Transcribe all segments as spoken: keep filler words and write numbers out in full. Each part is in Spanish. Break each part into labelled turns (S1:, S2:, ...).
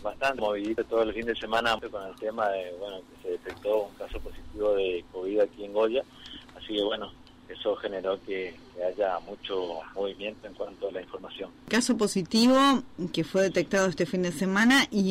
S1: bastante movidito todo el fin de semana con el tema de, bueno, que se detectó un caso positivo de COVID aquí en Goya, así que bueno, eso generó que, que haya mucho movimiento en cuanto a la información.
S2: Caso positivo que fue detectado este fin de semana y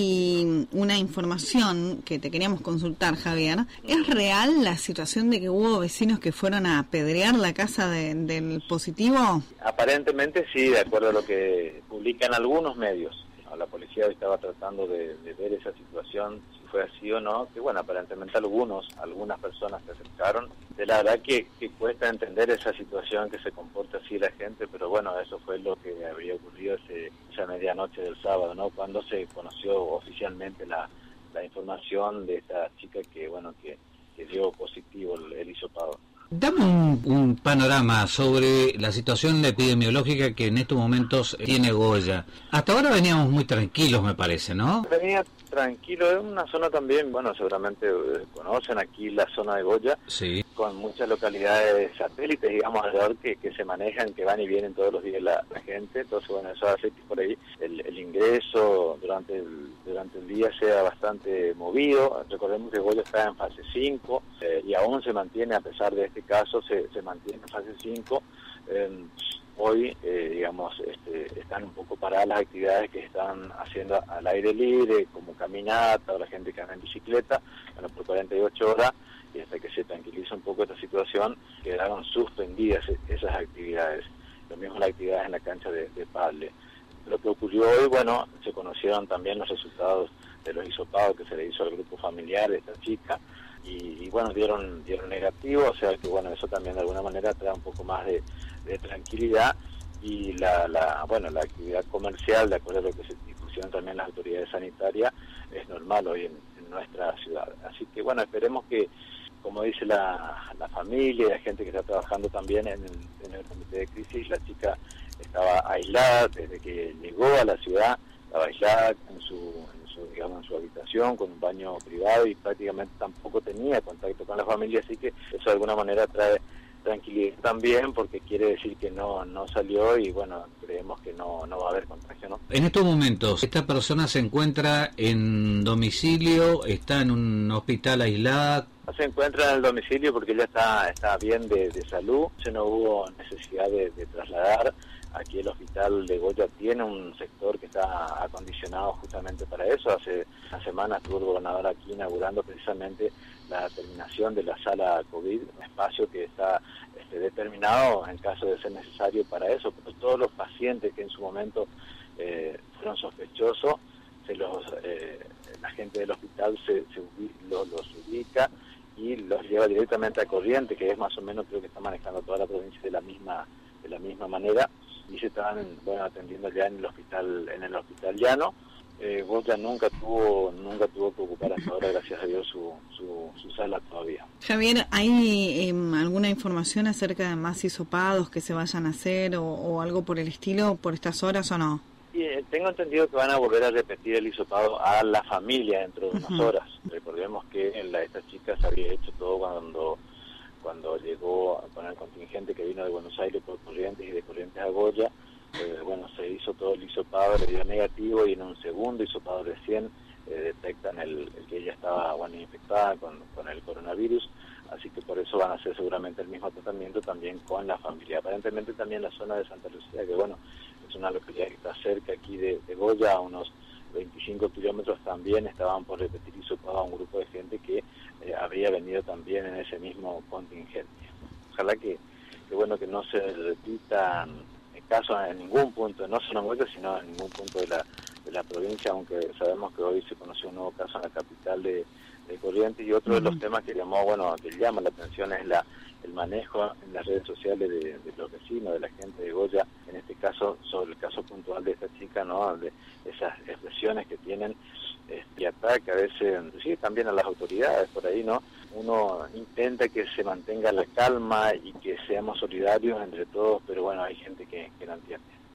S2: hay una información que te queríamos consultar, Javier. ¿Es real la situación de que hubo vecinos que fueron a apedrear la casa de, del positivo?
S1: Aparentemente sí, de acuerdo a lo que publican algunos medios. La policía estaba tratando de, de ver esa situación, si fue así o no, que bueno, aparentemente algunos, algunas personas se acercaron. De la verdad que, que cuesta entender esa situación, que se comporta así la gente, pero bueno, eso fue lo que había ocurrido ese, esa medianoche del sábado, ¿no? Cuando se conoció oficialmente la, la información de esta chica que, bueno, que, que dio positivo el, el hisopado.
S3: Dame un, un panorama sobre la situación epidemiológica que en estos momentos tiene Goya. Hasta ahora veníamos muy tranquilos, me parece, ¿no?
S1: Venía tranquilo, es una zona también, bueno, seguramente eh, conocen aquí la zona de Goya,
S3: sí,
S1: con muchas localidades satélites, digamos, alrededor que, que se manejan, que van y vienen todos los días la, la gente, entonces bueno, eso hace que por ahí el, el ingreso durante el, durante el día sea bastante movido. Recordemos que Goya está en fase cinco eh, y aún se mantiene, a pesar de este caso, se, se mantiene en fase cinco. Eh, hoy, eh, digamos, este, están un poco paradas las actividades que están haciendo al aire libre, como caminata, o la gente que anda en bicicleta, bueno, por cuarenta y ocho horas, y hasta que se tranquiliza un poco esta situación, quedaron suspendidas esas actividades. Lo mismo las actividades en la cancha de, de pádel. Lo que ocurrió hoy, bueno, se conocieron también los resultados de los hisopados que se le hizo al grupo familiar de esta chica, y, y bueno, dieron dieron negativo, o sea que bueno, eso también de alguna manera trae un poco más de, de tranquilidad, y la, la bueno la actividad comercial, de acuerdo a lo que se dispusieron también las autoridades sanitarias, es normal hoy en, en nuestra ciudad. Así que bueno, esperemos que, como dice la, la familia y la gente que está trabajando también en el, en el comité de crisis, la chica estaba aislada desde que llegó a la ciudad, estaba aislada en su, en su, digamos, en su habitación con un baño privado, y prácticamente tampoco tenía contacto con la familia, así que eso de alguna manera trae tranquilidad también, porque quiere decir que no no salió, y bueno, creemos que no no va a haber contagio, ¿no?
S3: En estos momentos, ¿esta persona se encuentra en domicilio, está en un hospital aislada?
S1: Se encuentra en el domicilio porque ella está está bien de, de salud, se no hubo necesidad de, de trasladar. Aquí el hospital de Goya tiene un sector que está acondicionado justamente para eso. Hace una semana estuvo el gobernador aquí inaugurando precisamente la terminación de la sala COVID, un espacio que está este, determinado en caso de ser necesario para eso, pero todos los pacientes que en su momento eh, fueron sospechosos, se los eh, la gente del hospital se, se los, los ubica y los lleva directamente a Corrientes, que es más o menos, creo que está manejando toda la provincia de la misma de la misma manera, y se estaban, bueno, atendiendo ya en el hospital en el hospital llano. Eh, Goya nunca tuvo nunca tuvo que ocupar hasta ahora, gracias a Dios, su, su, su sala todavía.
S2: Javier, ¿hay eh, alguna información acerca de más hisopados que se vayan a hacer o, o algo por el estilo por estas horas o no?
S1: Y, eh, tengo entendido que van a volver a repetir el hisopado a la familia dentro de unas uh-huh. horas. Recordemos que la, esta chica se había hecho todo cuando cuando llegó con el contingente que vino de Buenos Aires por Corrientes y de Corrientes a Goya. Eh, bueno, se hizo todo el hisopado, le dio negativo, y en un segundo hisopado recién eh, detectan el, el que ella estaba, bueno, infectada con, con el coronavirus, así que por eso van a hacer seguramente el mismo tratamiento también con la familia. Aparentemente también la zona de Santa Lucía, que bueno, es una localidad que está cerca aquí de, de Goya, a unos veinticinco kilómetros, también estaban por repetir hisopado a un grupo de gente que eh, había venido también en ese mismo contingente. Ojalá que, que bueno, que no se repitan casos en ningún punto, no solo en Goya, sino en ningún punto de la de la provincia, aunque sabemos que hoy se conoció un nuevo caso en la capital de, de Corrientes. Y otro uh-huh. de los temas que llamó, bueno, que llama la atención es la el manejo en las redes sociales de, de los vecinos, de la gente de Goya, en este caso, sobre el caso puntual de esta chica, ¿no? De esas expresiones que tienen este ataque a veces, sí, también a las autoridades por ahí, ¿no? Uno intenta que se mantenga la calma y que seamos solidarios entre todos, pero bueno, hay gente que, que no entiende.